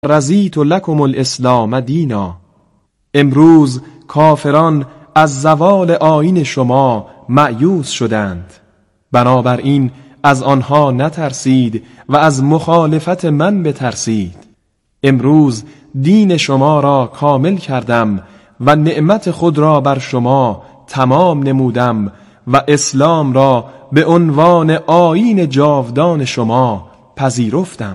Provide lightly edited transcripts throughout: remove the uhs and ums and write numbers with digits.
رضیت لکم الاسلام دینا. امروز کافران از زوال آیین شما مایوس شدند، بنابراین از آنها نترسید و از مخالفت من بترسید. امروز دین شما را کامل کردم و نعمت خود را بر شما تمام نمودم و اسلام را به عنوان آیین جاودان شما پذیرفتم.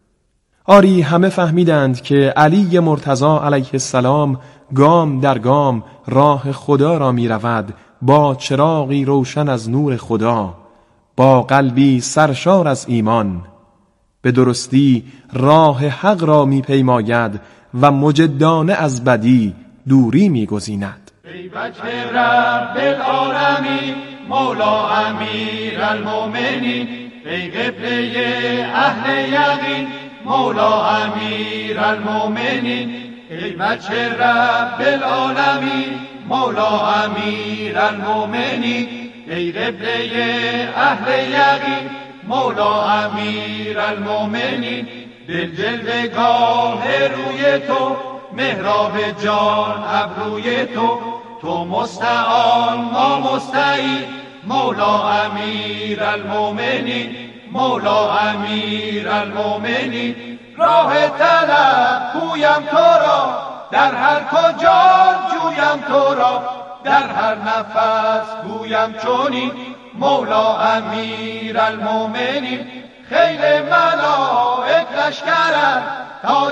آری همه فهمیدند که علی مرتضی علیه السلام گام در گام راه خدا را می رود، با چراغی روشن از نور خدا، با قلبی سرشار از ایمان. به درستی راه حق را می پیماید و مجدانه از بدی دوری می گزیند. ای وجه رب العالمین مولا امیر المؤمنین، ای قبله اهل یقین مولا امیر المؤمنین، ای وجه رب العالمین مولا امیر المؤمنین، ای قبله اهل یقین مولا امیر المؤمنین. دل جلوه‌گاه روی تو، محراب جان ابروی تو، تو مستعان ما مستعین مولا امیر المؤمنین، مولا امیر المؤمنین. راه طلب پویم تو را، در هر کجا جویم تو را، در هر نفس گویم چونین مولا امیر المؤمنین. خیل ملائک لشکرت، تاج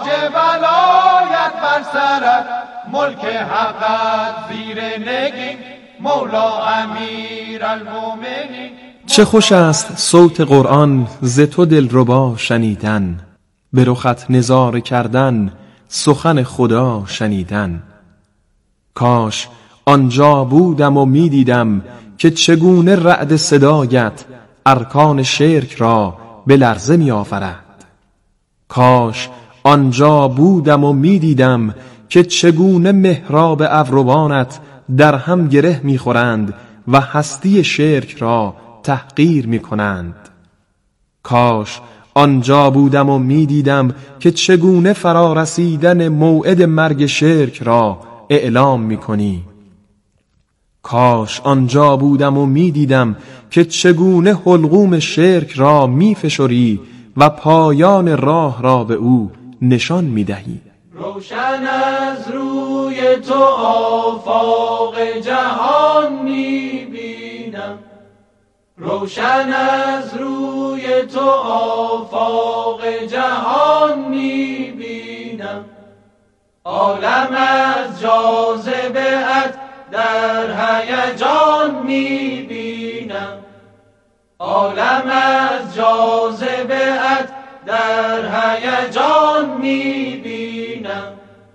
ولایت بر سرت، ملک حقت زیر نگین مولا امیر المؤمنین. چه خوش است صوت قرآن ز تو دلربا شنیدن، به رخت نظاره کردن سخن خدا شنیدن. کاش آنجا بودم و می دیدم که چگونه رعد صدایت ارکان شرک را به لرزه می آورد. کاش آنجا بودم و می دیدم که چگونه محراب ابروانت در هم گره می خورند و هستی شرک را تحقیر می کنند. کاش آنجا بودم و می دیدم که چگونه فرارسیدن موعد مرگ شرک را اعلام می کنی. کاش آنجا بودم و می دیدم که چگونه حلقوم شرک را می فشری و پایان راه را به او نشان می دهی. روشن از روی تو آفاق جهان می بینم، روشن از روی تو آفاق جهان می بینم. عالم از جاذبه‌ات در هیجان می بینم، عالم از جاذبه‌ات در هیجان می بینم.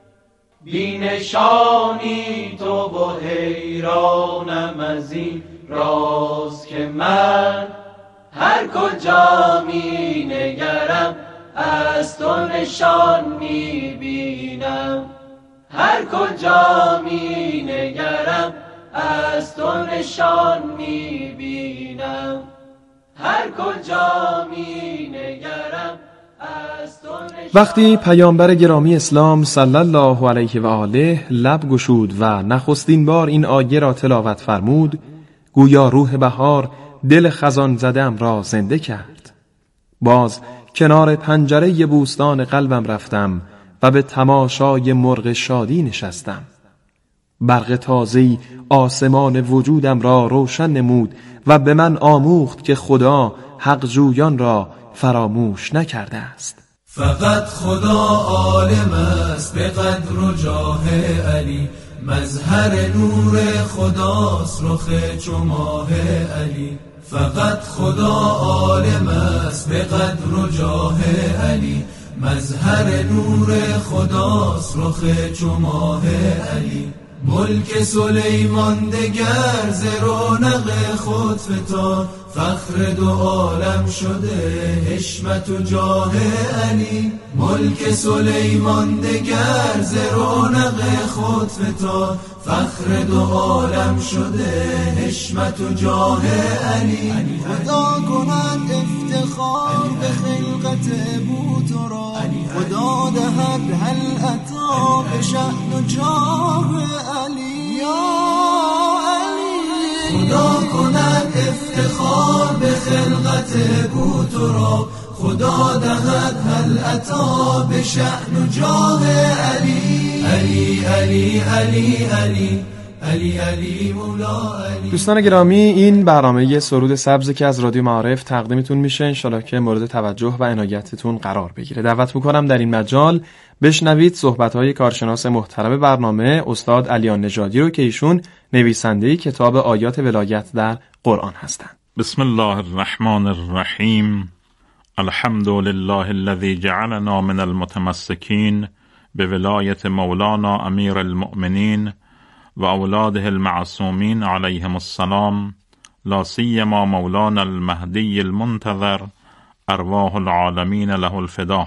بینشانی تو و حیرانم از این راز که من هر کجا می نگرم از تو نشان می بینم، هر کجا می نگرم از تو نشان می بینم، هر کجا می نگرم از تو نشان. وقتی پیامبر گرامی اسلام صلی الله علیه و آله لب گشود و نخستین بار این آیه را تلاوت فرمود، گویا روح بهار دل خزان زده‌ام را زنده کرد. باز کنار پنجره بوستان قلبم رفتم و به تماشای مرغ شادی نشستم. برق تازه‌ای آسمان وجودم را روشن نمود و به من آموخت که خدا حق جویان را فراموش نکرده است. فقط خدا عالم است به قدر و جاه علی، مظهر نور خداست رخ چو ماه علی. فقط خدا عالم است به قدر و جاه علی، مظهر نور خداست رخ چو ماه علی. ملک سلیمان دگر ز رونق خود فتاد، فخر دو عالم شده حشمت و جاه علی. ملک سلیمان دگر ز رونق خود فتاد، فخر دو عالم شده حشمت و جاه علی. خدا کند افتخار به خلقت ابو تو را، خدا دهد هل اتا به شأن و جاه علی یا علی. خدا کند افتخار به خلقت او تو را، خدا دهد هل اتا به شأن و جاه علی. علی علی علی علی علی علی مولا علی. دوستان گرامی، این برنامه سرود سبز که از رادیو معارف تقدیمتون میشه، انشالله که مورد توجه و عنایتتون قرار بگیره. دعوت میکنم در این مجال بشنوید صحبت‌های کارشناس محترم برنامه استاد علیان نژادی رو که ایشون نویسنده کتاب آیات ولایت در قرآن هستند. بسم الله الرحمن الرحیم. الحمد لله الذي جعلنا من المتمسكين بولایت مولانا امیر المؤمنین و اولاده المعصومین علیهم السلام، لا سیما مولانا المهدی المنتظر ارواح العالمین له الفدا.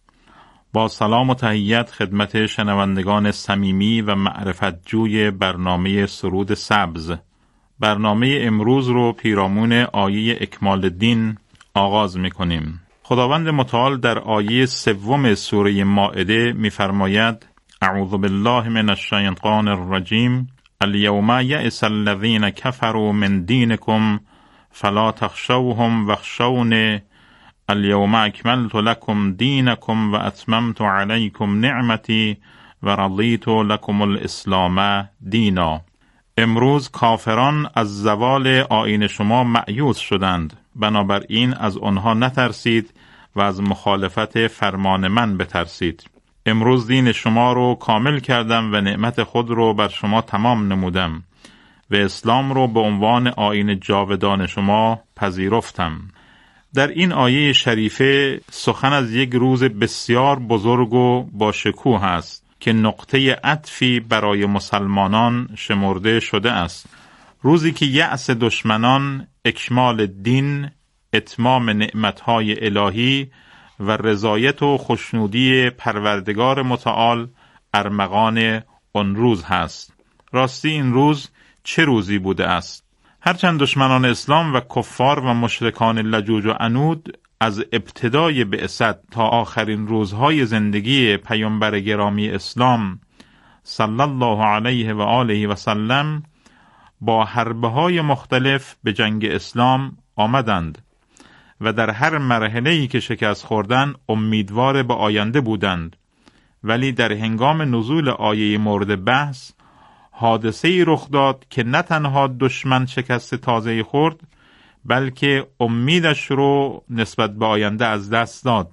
با سلام و تحیت خدمت شنوندگان صمیمی و معرفت جوی برنامه سرود سبز. برنامه امروز رو پیرامون آیه اکمال الدین آغاز می‌کنیم. خداوند متعال در آیه 3 سوره مائده می‌فرماید: اعوذ بالله من الشیطان الرجیم. اليوم یئس الذین کفروا من دینکم فلا تخشوهم واخشونی اليوم اکملت لكم دینکم و اتممت علیکم نعمتی و رضیت لكم الاسلام دینا. امروز کافران از زوال آیین شما مأیوس شدند، بنابراین از آنها نترسید و از مخالفت فرمان من بترسید. امروز دین شما رو کامل کردم و نعمت خود رو بر شما تمام نمودم و اسلام رو به عنوان آیین جاودان شما پذیرفتم. در این آیه شریفه سخن از یک روز بسیار بزرگ و با شکوه است که نقطه عطفی برای مسلمانان شمرده شده است. روزی که یأس دشمنان، اکمال دین، اتمام نعمتهای الهی و رضایت و خوشنودی پروردگار متعال ارمغان آن روز هست. راستی این روز چه روزی بوده است؟ هرچند دشمنان اسلام و کفار و مشرکان لجوج و عنود از ابتدای بعثت تا آخرین روزهای زندگی پیامبر گرامی اسلام صلی الله علیه و آله و سلم با حربه‌های مختلف به جنگ اسلام آمدند و در هر مرحله‌ای که شکست خوردن امیدوار به آینده بودند، ولی در هنگام نزول آیه مورد بحث حادثه‌ای رخ داد که نه تنها دشمن شکست تازه‌ای خورد، بلکه امیدش رو نسبت به آینده از دست داد.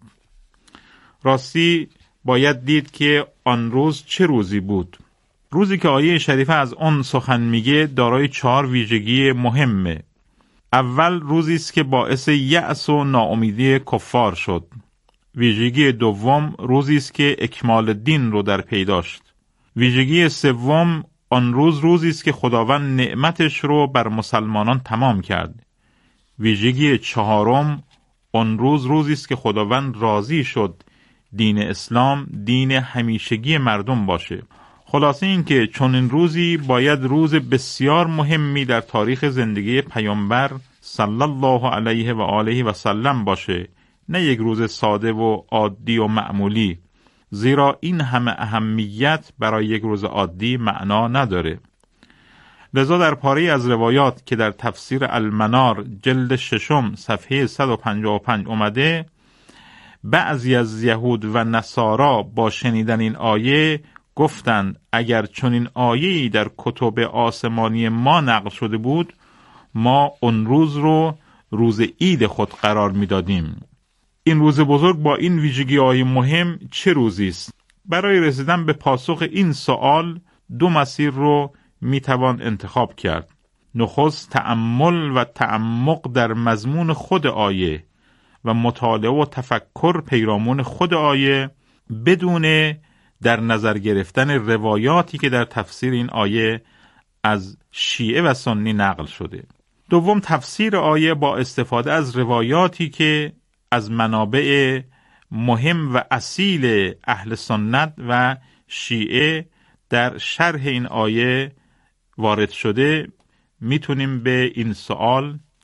راستی باید دید که آن روز چه روزی بود. روزی که آیه شریفه از آن سخن میگه دارای 4 ویژگی مهمه. اول، روزی است که باعث یأس و ناامیدی کفار شد. ویژگی دوم، روزی است که اکمال دین رو در پی داشت. ویژگی سوم، آن روزی است که خداوند نعمتش رو بر مسلمانان تمام کرد. ویژگی چهارم، آن روزی است که خداوند راضی شد دین اسلام دین همیشگی مردم باشه. خلاصه این که چون این روزی باید روز بسیار مهمی در تاریخ زندگی پیامبر صلی الله علیه و آله و سلم باشه، نه یک روز ساده و عادی و معمولی، زیرا این همه اهمیت برای یک روز عادی معنا نداره. لذا در پاره از روایات که در تفسیر المنار جلد 6 صفحه 155 اومده، بعضی از یهود و نصارا با شنیدن این آیه گفتند اگر چنین آیه‌ای در کتب آسمانی ما نقل شده بود، ما اون روز رو روز عید خود قرار میدادیم. این روز بزرگ با این ویژگی‌های مهم چه روزی است؟ برای رسیدن به پاسخ این سوال 2 مسیر رو میتوان انتخاب کرد. نخست تأمل و تعمق در مضمون خود آیه و مطالعه و تفکر پیرامون خود آیه بدون در نظر گرفتن روایاتی که در تفسیر این آیه از شیعه و سنی نقل شده. دوم، تفسیر آیه با استفاده از روایاتی که از منابع مهم و اصیل اهل سنت و شیعه در شرح این آیه وارد شده، میتونیم به این سوال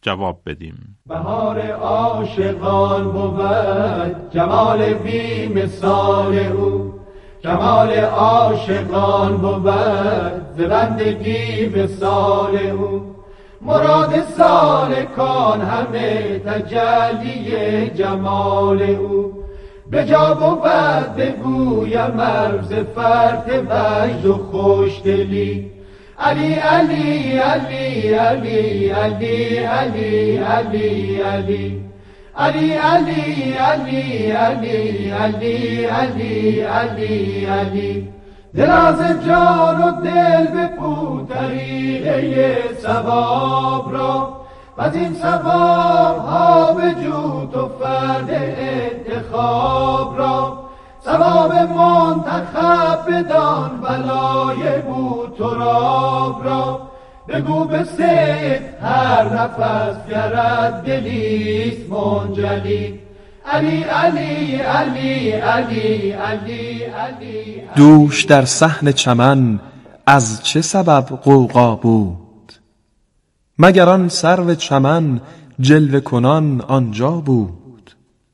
جواب بدیم. بهار عاشقان بود جمال بی مثال او، جمال عاشقان بود ز بندگی وصال او، مراد سالکان همه تجلی جمال او، به جا بود بگویم مرز فرد وجد و خوشدلی، علی علی علی علی علی علی علی علی علی علی علی علی علی علی علی علی دل از جان و دل بپو طریقه ثواب را، و از این ثواب ها بجو تو فرد انتخاب را، ثواب منتخب بدان بلای بو تراب را، بگو به سید هر نفس گرد دلیست منجلی، علی علی علی علی علی علی. دوش در صحن چمن از چه سبب غوغا بود؟ مگر آن سرو چمن جلوه کنان آنجا بود؟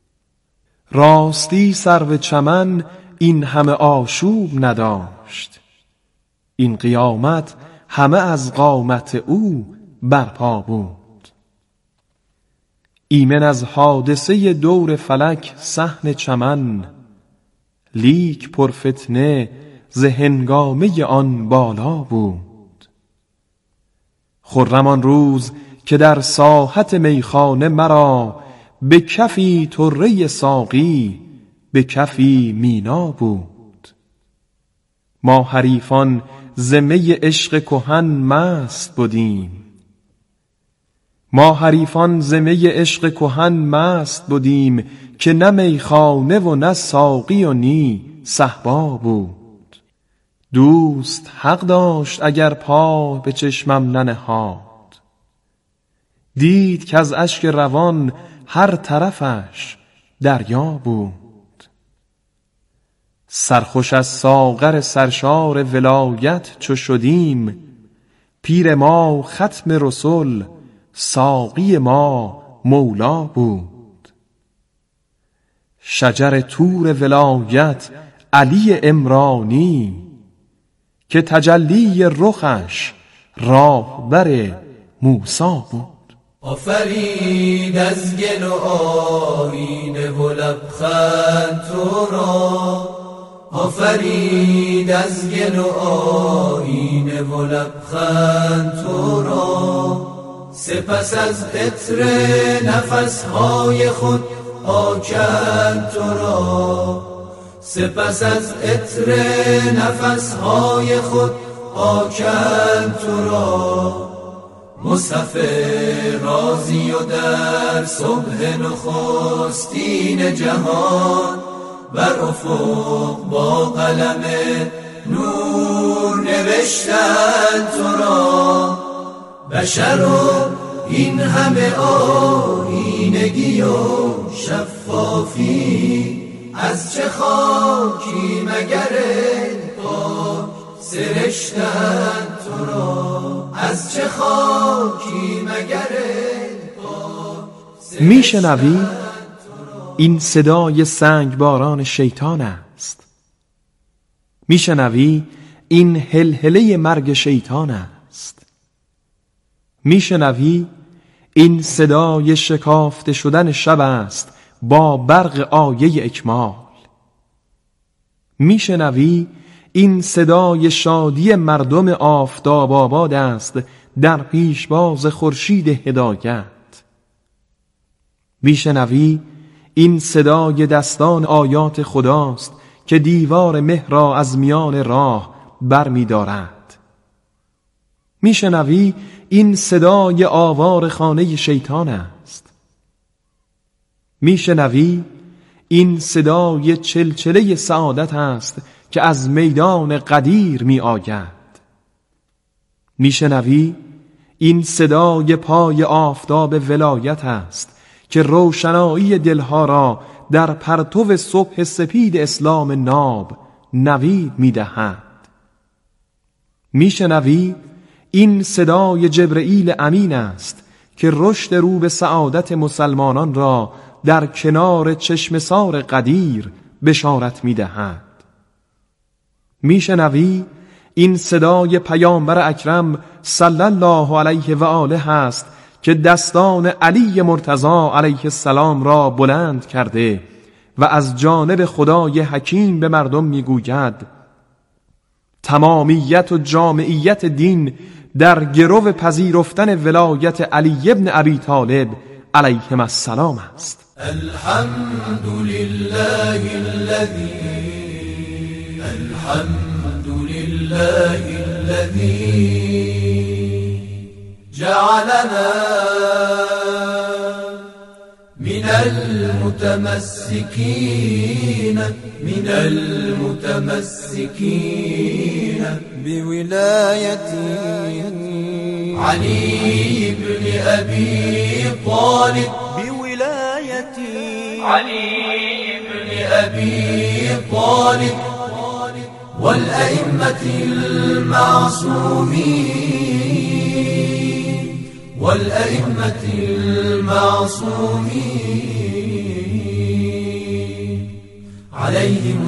راستی سرو چمن این همه آشوب نداشت، این قیامت همه از قامت او برپا بود. ایمن از حادثه دور فلک صحن چمن، لیک پرفتنه ز هنگامه آن بالا بود. خرم آن روز که در ساحت میخانه مرا، به کفی طره ساقی به کفی مینا بود. ما حریفان ز می عشق کهن مست بودیم، ما حریفان ز می عشق کهن مست بودیم، که نه میخانه و نه ساقی و نی صهبا بود. دوست حق داشت اگر پا به چشمم ننهاد، دید که از اشک روان هر طرفش دریا بود. سرخوش از ساغر سرشار ولایت چو شدیم، پیر ما ختم رسل ساقی ما مولا بود. شجر طور ولایت علی عمرانی، که تجلی رخش راهبر موسی بود. آفرید از گل و آینه و لبخند تو را، آفرید از گل و آینه و لبخند تو را، سپس از عطر نفسهای خود آکند تو را، سپس از عطر نفسهای خود آکند تو را. مصحف رازی و در صبح نخستین جهان، بر افق با قلم نور نوشتند تو را. بشر و این همه آیینگی و شفافی، از چه خاکی مگر پاک سرشتند تو را، از چه خاکی مگر پاک. میشنوی؟ این صدای سنگباران شیطان است. میشنوی؟ این هلهله مرگ شیطان است. میشنوی؟ این صدای شکافته شدن شب است با برق آیه اکمال. میشنوی؟ این صدای شادی مردم آفتاب آباد است در پیشواز خورشید هدایت. میشنوی؟ این صدای دستان آیات خداست که دیوار مه را از میان راه بر می دارد. میشنوی؟ این صدای آوار خانه شیطان است. میشنوی؟ این صدای چلچله سعادت است که از میدان قدیر می آید. میشنوی؟ این صدای پای آفتاب ولایت است که روشنایی دلها را در پرتو صبح سپید اسلام ناب نوید می دهد. میشنوی؟ این صدای جبرئیل امین است که رشد رو به سعادت مسلمانان را در کنار چشمسار قدیر بشارت می‌دهد. میشنوی این صدای پیامبر اکرم صلی الله علیه و آله است که دستان علی مرتضی علیه السلام را بلند کرده و از جانب خدای حکیم به مردم میگوید تمامیت و جامعیت دین در گرو پذیرفتن ولایت علی ابن ابی طالب علیهم السلام است. الحمد لله الذي جعلنا من المتمسكين بولاية علي بن أبي طالب والأئمة المعصومين عليهم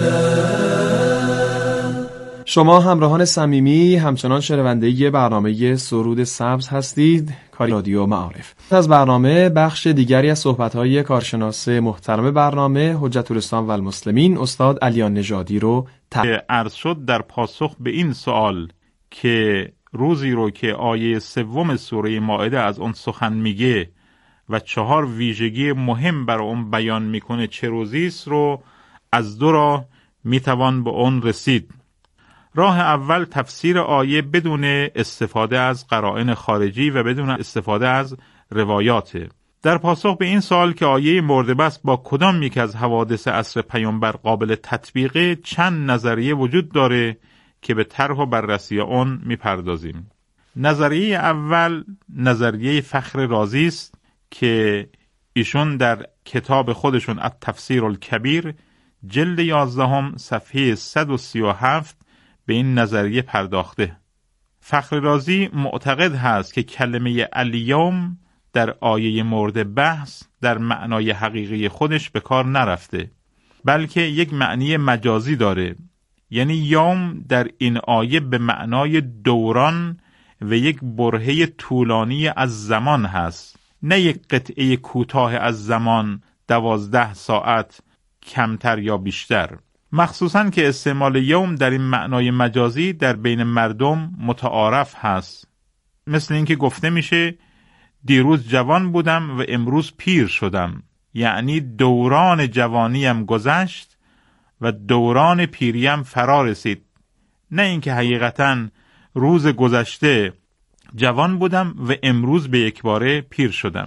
السلام. شما همراهان صمیمی همچنان شنونده برنامه سرود سبز هستید، کاری رادیو معارف. از برنامه بخش دیگری از صحبت‌های کارشناس محترم برنامه حجت الاسلام و المسلمین استاد علیان نژادی رو عرض شد در پاسخ به این سوال که روزی رو که آیه 3 سوره مائده از اون سخن میگه و 4 ویژگی مهم برای اون بیان میکنه چه روزی است رو از 2 راه میتوان به اون رسید. راه اول تفسیر آیه بدون استفاده از قرائن خارجی و بدون استفاده از روایات. در پاسخ به این سوال که آیه مورد بحث با کدام یک از حوادث عصر پیامبر قابل تطبیقه، چند نظریه وجود داره که به طرح و بررسی اون میپردازیم. نظریه اول نظریه فخر رازی است که ایشون در کتاب خودشون التفسیر الکبیر جلد 11 صفحه 137 به این نظریه پرداخته. فخر رازی معتقد هست که کلمه الیوم در آیه مورد بحث در معنای حقیقی خودش به کار نرفته، بلکه یک معنی مجازی داره. یعنی یوم در این آیه به معنای دوران و یک برهه طولانی از زمان هست، نه یک قطعه کوتاه از زمان 12 ساعت کمتر یا بیشتر. مخصوصاً که استعمال یوم در این معنای مجازی در بین مردم متعارف هست. مثل اینکه گفته میشه دیروز جوان بودم و امروز پیر شدم، یعنی دوران جوانیم گذشت و دوران پیریم فرا رسید، نه اینکه حقیقتاً روز گذشته جوان بودم و امروز به یکباره پیر شدم.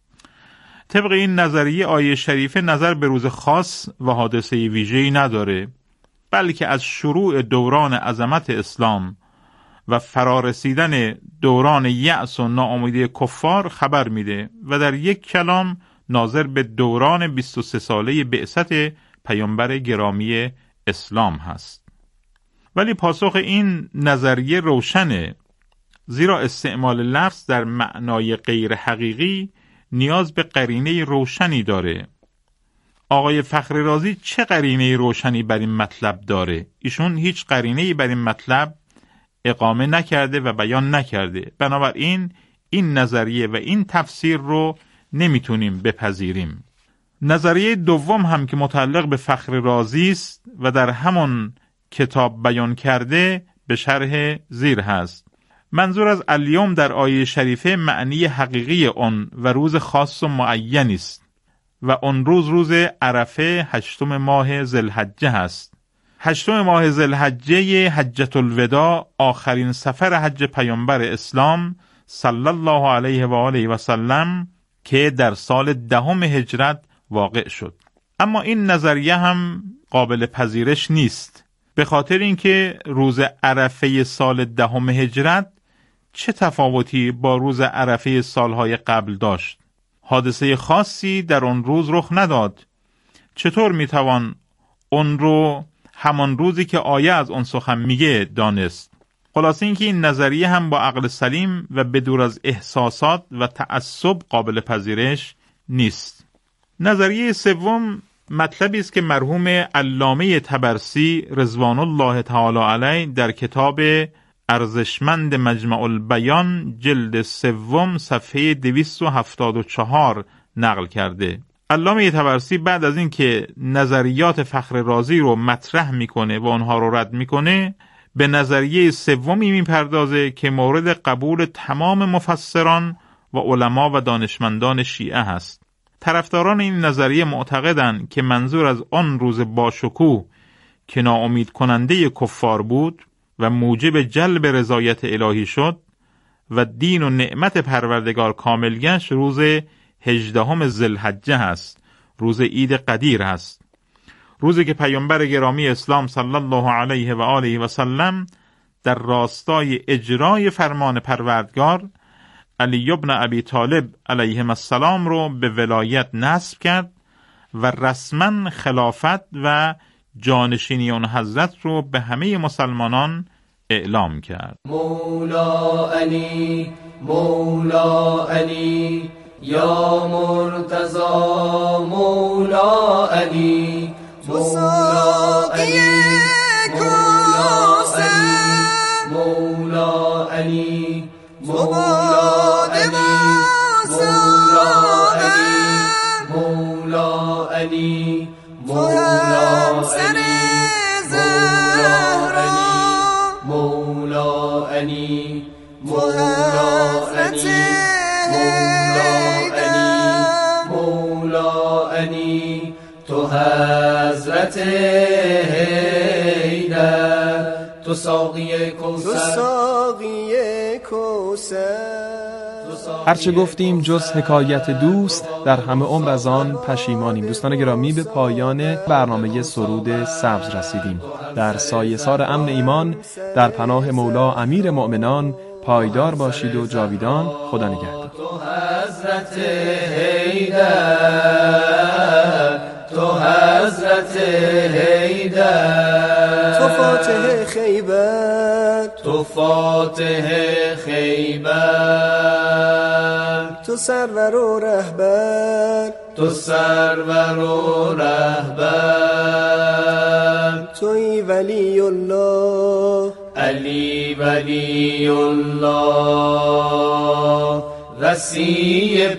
طبق این نظریه آیه شریفه نظر به روز خاص و حادثه ویژه‌ای نداره، بلکه از شروع دوران عظمت اسلام و فرارسیدن دوران یأس و ناامیدی کفار خبر میده و در یک کلام ناظر به دوران 23 ساله بعثت پیامبر گرامی اسلام هست. ولی پاسخ این نظریه روشنه، زیرا استعمال لفظ در معنای غیر حقیقی نیاز به قرینه روشنی داره. آقای فخر رازی چه قرینه روشنی بر این مطلب داره؟ ایشون هیچ قرینه‌ای بر این مطلب اقامه نکرده و بیان نکرده. بنابراین این نظریه و این تفسیر رو نمیتونیم بپذیریم. نظریه دوم هم که متعلق به فخر رازی است و در همون کتاب بیان کرده به شرح زیر هست. منظور از الیوم در آیه شریفه معنی حقیقی اون و روز خاص و معین است و اون روز عرفه 8 ماه ذوالحجه هست. 8 ماه ذوالحجه حجة الوداع، آخرین سفر حج پیامبر اسلام صلی الله علیه و آله و سلم که در سال 10 هجرت واقع شد. اما این نظریه هم قابل پذیرش نیست، به خاطر اینکه روز عرفه سال 10 هجرت چه تفاوتی با روز عرفه سالهای قبل داشت؟ حادثه خاصی در اون روز رخ نداد. چطور میتوان اون رو همان روزی که آیه از اون سخن میگه دانست؟ خلاصه اینکه این نظریه هم با عقل سلیم و بدور از احساسات و تعصب قابل پذیرش نیست. نظریه سوم مطلبی است که مرحوم علامه طبرسی رضوان الله تعالی علیه در کتاب ارزشمند مجمع البیان جلد 3 صفحه 274 نقل کرده. علامه طبرسی بعد از این که نظریات فخر رازی رو مطرح میکنه و اونها رو رد میکنه، به نظریه سومی میپردازه که مورد قبول تمام مفسران و علما و دانشمندان شیعه هست. طرفداران این نظریه معتقدند که منظور از آن روز باشکوه که ناامید کننده کفار بود و موجب جلب رضایت الهی شد و دین و نعمت پروردگار کامل گشت روز 18 ذوالحجه هست، روز عید قدیر هست، روزی که پیامبر گرامی اسلام صلی الله علیه و آله و سلم در راستای اجرای فرمان پروردگار علی ابن ابی طالب علیه السلام رو به ولایت نصب کرد و رسما خلافت و جانشینی اون حضرت رو به همه مسلمانان اعلام کرد. مولا علی، مولا علی، یا مرتضی، مولا علی، مولا علی، مولا علی، مولا علی، مولا علی، مولا علی، مولا علی، مولا علی، مولا علی، تو حضرت حیدر، تو ساقی کوثر. هرچه گفتیم جز حکایت دوست، در همه عمر از آن پشیمانیم. دوستان گرامی، به پایان برنامه سرود سبز رسیدیم. در سایه‌سار امن ایمان در پناه مولا امیر مؤمنان پایدار باشید و جاویدان خدا نگهدار. تو حضرت حیدر، تو حضرت حیدر، تو فاتح خیبر، تو فاتح خیبر، تو سرور و رهبر، تو سرور و رهبر، توی ولی الله، علی ولی الله، رسی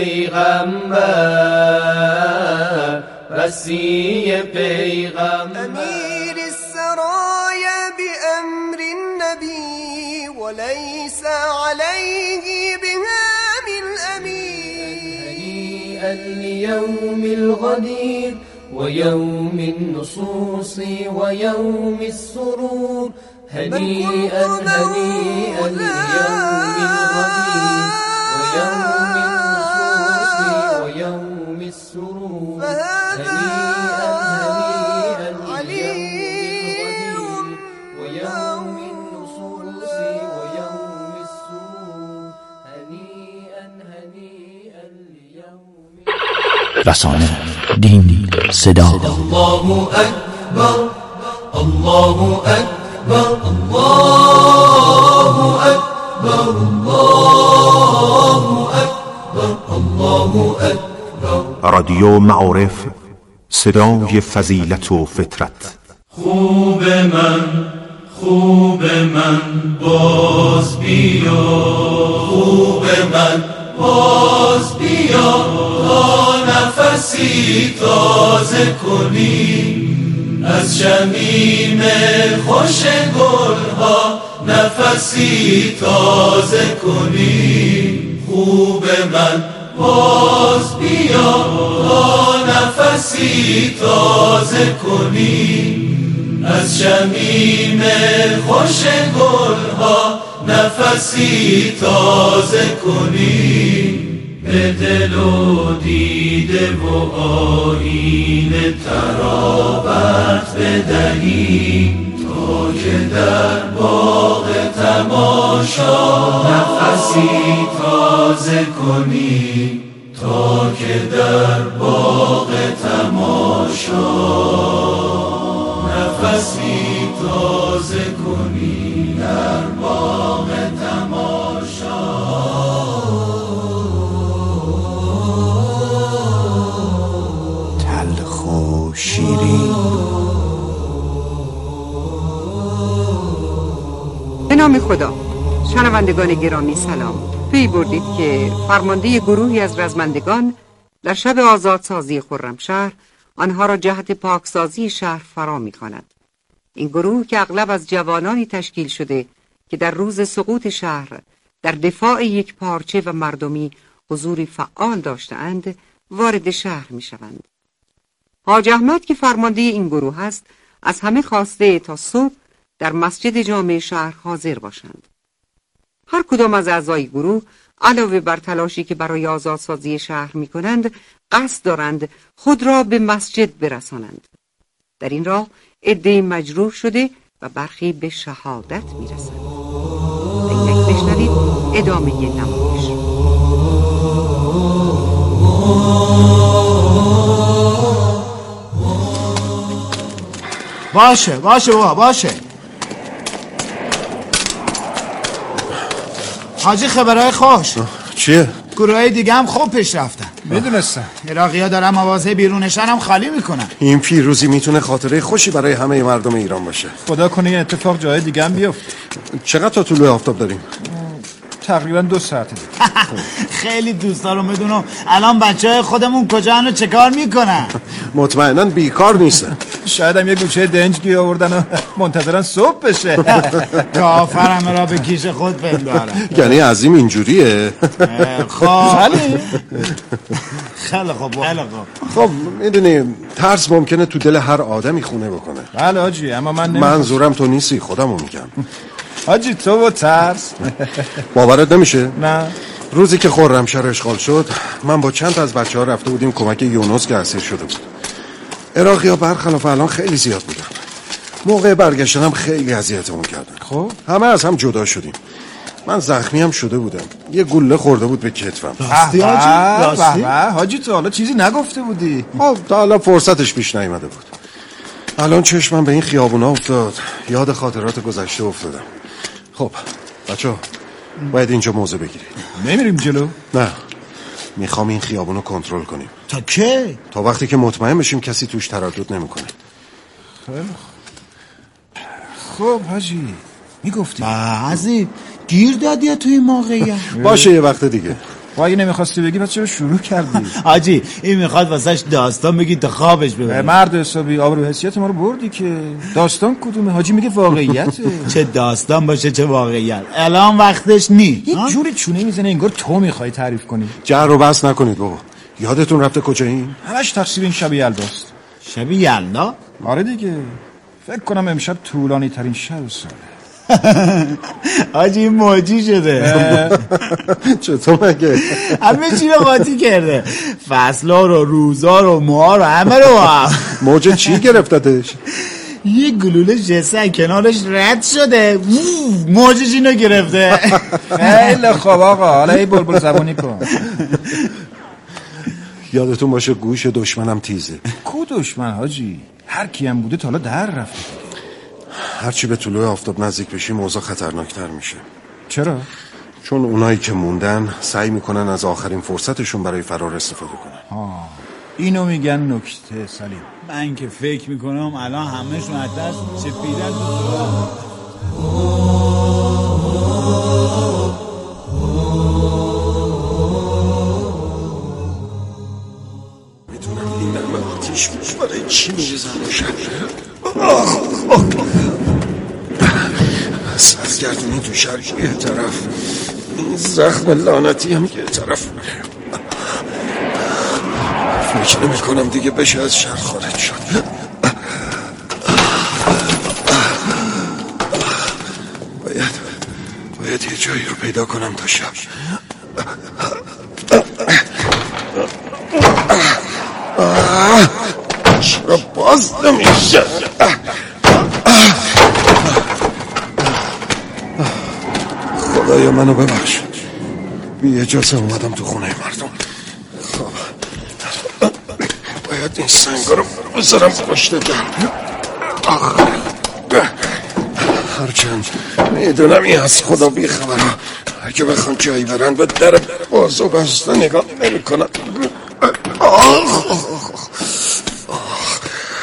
پیغمبر، رسی پیغمبر، امیر السرایا بأمر النبی وليس عليه بهام الأمين، اليوم الغدير ويوم النصوص ويوم السرور، هنيئا هنيئا ليوم الغدير ويوم النصوص ويوم السرور، هنيئا هنيئا ليوم الغدير ويوم النصوص ويوم السرور، هنيئا هنيئا ليوم. رسانه، دین، صدا. الله اکبر، الله اکبر، الله اکبر، الله اکبر، الله اکبر. رادیو معارف، صدای فضیلت و فطرت. خوب من باز بیا، خوب من باز بیا، تا نفسی تازه کنی از شمیم خوش گلها، نفسی تازه کنی. خوب من باز بیا، تا نفسی تازه کنی از شمیم خوش گلها، نفسی تازه کنی. به دل و دیده و آیین ترابت بدهی، تا که در باغ تماشا نفسی تازه کنی، تا که در باغ تماشا نفسی نفسی تازه کنی در باغ تماشا. تلخ و شیرین. به نام خدا. شنوندگان گرامی سلام. پی بردید که فرمانده گروهی از رزمندگان در شب آزادسازی خرمشهر آنها را جهت پاکسازی شهر فرا می‌خواند. این گروه که اغلب از جوانانی تشکیل شده که در روز سقوط شهر در دفاع یک پارچه و مردمی حضوری فعال داشته‌اند وارد شهر می‌شوند. حاج احمد که فرمانده این گروه است از همه خواسته تا صبح در مسجد جامع شهر حاضر باشند. هر کدام از اعضای گروه علاوه بر تلاشی که برای آزادسازی شهر می کنند قصد دارند خود را به مسجد برسانند. در این راه عده‌ای مجروح شده و برخی به شهادت می رسند. اینک بشنوید ادامه نمایش. باشه بابا باشه. حاجی خبرهای خوش. چیه؟ گروهای دیگه هم خوب پیش رفتن. میدونستم عراقی‌ها دارن مواضع بیرون شهر هم خالی میکنن. این پیروزی میتونه خاطره خوشی برای همه مردم ایران باشه. خدا کنه این اتفاق جای دیگه هم بیفته. چقدر تا طلوع آفتاب داریم؟ تقریبا 2 ساعت دیگه. خیلی دوستا رو میدونم الان بچه‌های خودمون کجا و چه کار میکنن. مطمئناً بیکار نیستن. شاید هم یه گوشه دنج گیر آوردن و منتظرن صبح بشه. کافرم را به کیش خود بندارن. یعنی عظیم اینجوریه؟ خب خیلی خوب. خب میدونی ترس ممکنه تو دل هر آدمی خونه بکنه. بله حاجی، اما من منظورم تو نیستی، خودمو میگم. حاجی تو و ترس باورت نمیشه؟ نه. روزی که خرمشهر اشغال شد من با چند تا از بچه‌ها رفته بودیم کمک یونس که اسیر شده بود. عراقی‌ها برخلاف الان خیلی زیاد بودن. موقع برگشتنم خیلی اذیتمون کردن. خب همه از هم جدا شدیم. من زخمی هم شده بودم. یه گوله خورده بود به کتفم. راستی حاجی؟ حاجی تو حالا چیزی نگفته بودی؟ خب تا حالا فرصتش پیش نیامده بود. الان چشمم به این خیابونا افتاد. یاد خاطرات گذشته افتادم. خب بچه‌ها باید اینجا موضع بگیرید. نمیریم جلو؟ نه، میخوام این خیابونو کنترل کنیم. تا کی؟ تا وقتی که مطمئن بشیم کسی توش تردد نمیکنه. خب حاجی میگفتی بعضی گیر دادی توی موقعیت. باشه یه وقت دیگه. اگه نمیخواستی بگی بس چرا شروع کردی؟ حاجی این میخواد واسش داستان بگی تا خوابش ببره. مرد حسابی آبرو حیثیت ما رو بردی که. داستان کدومه؟ حاجی میگه واقعیته. چه داستان باشه چه واقعیت، الان وقتش نی. یه جوری چونه میزنه انگار تو میخوای تعریف کنی. جر و بحث نکنید بابا. یادتون رفته کجاییم؟ همش تقصیر این شب یلداست. شب یلدا؟ آره دیگه، فکر کنم امشب طولانی ترین شب ساله. حاجی این موجی شده. چطور مگه؟ همه چی رو قاطی کرده، فصلا رو، روزا رو، ماه رو، همه رو هم. موج چی گرفتتش؟ یه گلوله جسن کنارش رد شده، موجش اینو گرفته. خیلی خوب آقا، حالا ای بلبل زبونی کن. یادتون باشه گوش دشمنم تیزه. کو دشمن حاجی؟ هر کی هم بوده تا حالا در رفته. هرچی به طلوع آفتاب نزدیک بشیم اوضاع خطرناکتر میشه. چرا؟ چون اونایی که موندن سعی میکنن از آخرین فرصتشون برای فرار استفاده کنن. اینو میگن نکته سلیم. من که فکر میکنم الان همه‌شون از دست چپیدن تو. میتونم این نمه آتیش برای چی میریزن روشن؟ سرگردونی تو شهر یه طرف، این زخم لعنتی هم یه طرف. فکر نمی کنم دیگه بشه از شهر خارج شد. باید یه جایی رو پیدا کنم تا شب. چرا باز نمیشه؟ خدایا منو ببخش، بی اجازه اومدم تو خونه مردم. خب باید این سنگا رو بذارم پشت در. هرچند میدونم این از خدا بیخبرم، اگه بخوان جایی برن به در بازو بسته نگاه نمی کنن.